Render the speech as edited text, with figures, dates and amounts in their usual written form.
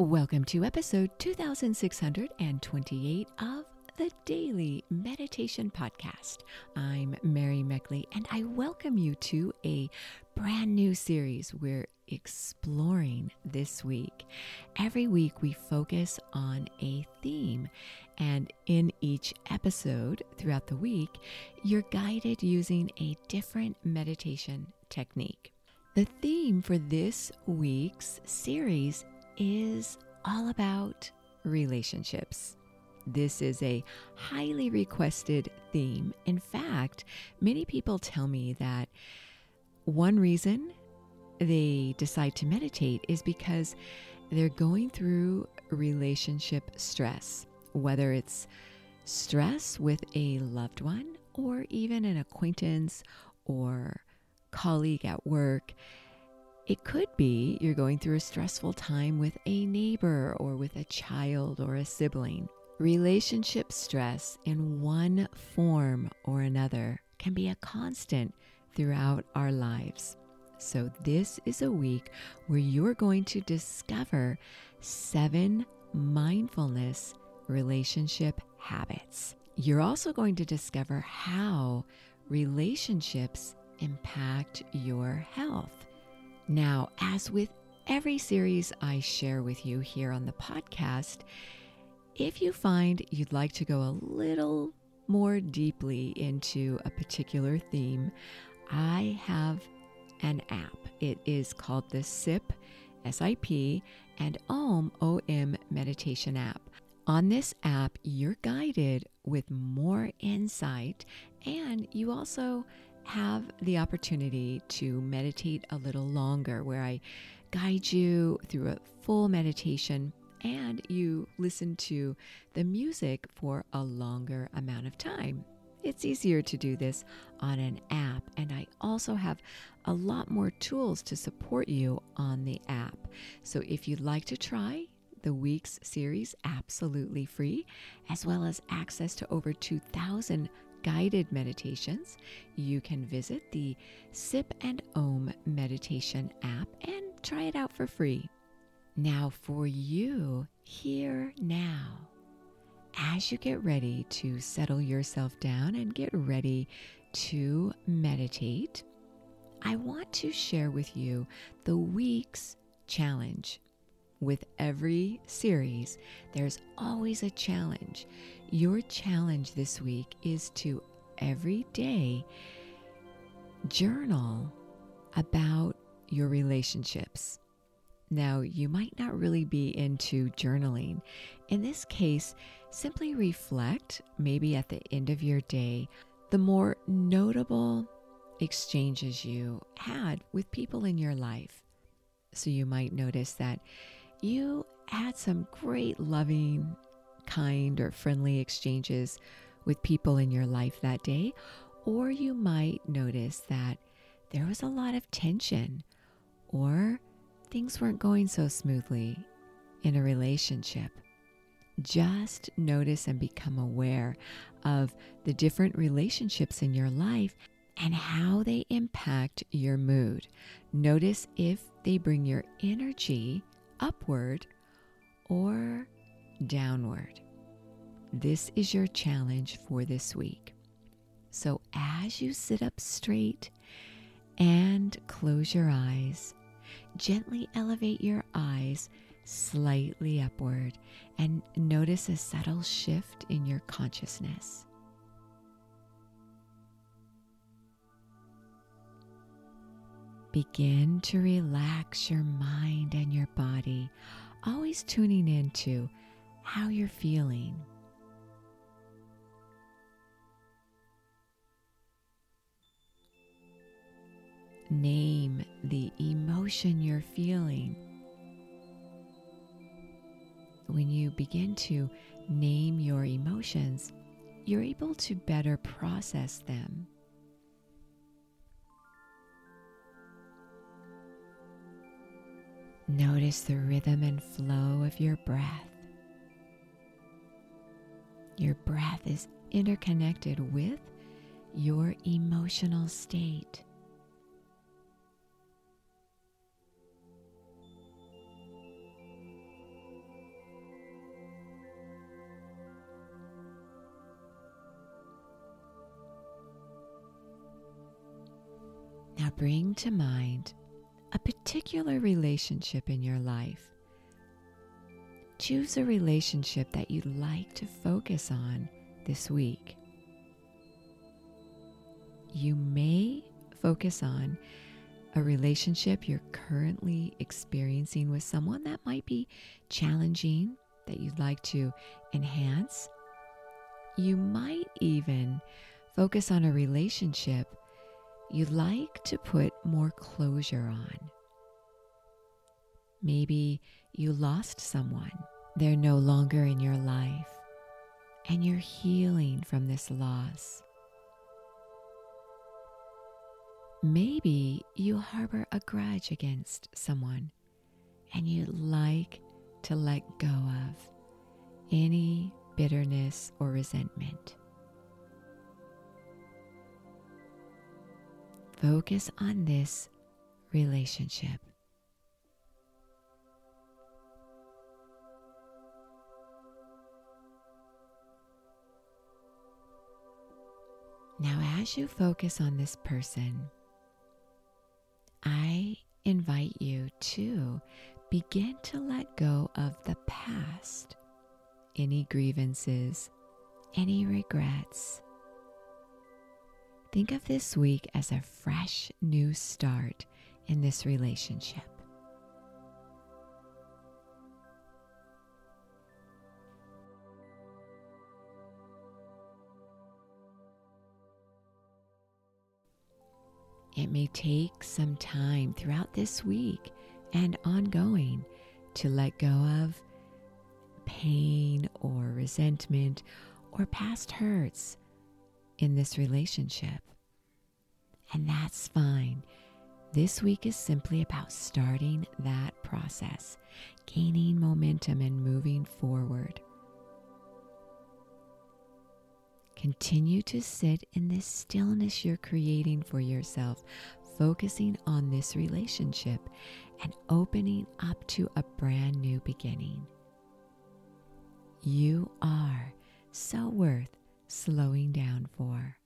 Welcome to episode 2628 of the Daily Meditation Podcast. I'm Mary Meckley, and I welcome you to a brand new series we're exploring this week. Every week we focus on a theme, and in each episode throughout the week, you're guided using a different meditation technique. The theme for this week's series is all about relationships. This is a highly requested theme. In fact, many people tell me that one reason they decide to meditate is because they're going through relationship stress, whether it's stress with a loved one or even an acquaintance or colleague at work. It could be you're going through a stressful time with a neighbor or with a child or a sibling. Relationship stress in one form or another can be a constant throughout our lives. So this is a week where you're going to discover 7 mindfulness relationship habits. You're also going to discover how relationships impact your health. Now, as with every series I share with you here on the podcast, if you find you'd like to go a little more deeply into a particular theme, I have an app. It is called the SIP, S-I-P, and OM, O-M meditation app. On this app, you're guided with more insight, and you also have the opportunity to meditate a little longer, where I guide you through a full meditation and you listen to the music for a longer amount of time. It's easier to do this on an app, and I also have a lot more tools to support you on the app. So if you'd like to try the week's series absolutely free, as well as access to over 2,000 guided meditations, you can visit the SIP and OM meditation app and try it out for free. Now for you, here now, as you get ready to settle yourself down and get ready to meditate, I want to share with you the week's challenge. With every series, there's always a challenge. Your challenge this week is to every day journal about your relationships. Now, you might not really be into journaling. In this case, simply reflect, maybe at the end of your day, the more notable exchanges you had with people in your life. So you might notice that you had some great, loving, kind, or friendly exchanges with people in your life that day, or you might notice that there was a lot of tension, or things weren't going so smoothly in a relationship. Just notice and become aware of the different relationships in your life and how they impact your mood. Notice if they bring your energy upward or downward. This is your challenge for this week. So as you sit up straight and close your eyes, gently elevate your eyes slightly upward and notice a subtle shift in your consciousness. Begin to relax your mind and your body, always tuning into how you're feeling. Name the emotion you're feeling. When you begin to name your emotions, you're able to better process them. Notice the rhythm and flow of your breath. Your breath is interconnected with your emotional state. Now bring to mind a particular relationship in your life. Choose a relationship that you'd like to focus on this week. You may focus on a relationship you're currently experiencing with someone that might be challenging, that you'd like to enhance. You might even focus on a relationship you'd like to put more closure on. Maybe you lost someone. They're no longer in your life, and you're healing from this loss. Maybe you harbor a grudge against someone, and you'd like to let go of any bitterness or resentment. Focus on this relationship. Now, as you focus on this person, I invite you to begin to let go of the past, any grievances, any regrets. Think of this week as a fresh new start in this relationship. It may take some time throughout this week and ongoing to let go of pain or resentment or past hurts in this relationship. And that's fine. This week is simply about starting that process, gaining momentum and moving forward. Continue to sit in this stillness you're creating for yourself, focusing on this relationship and opening up to a brand new beginning. You are so worth slowing down for.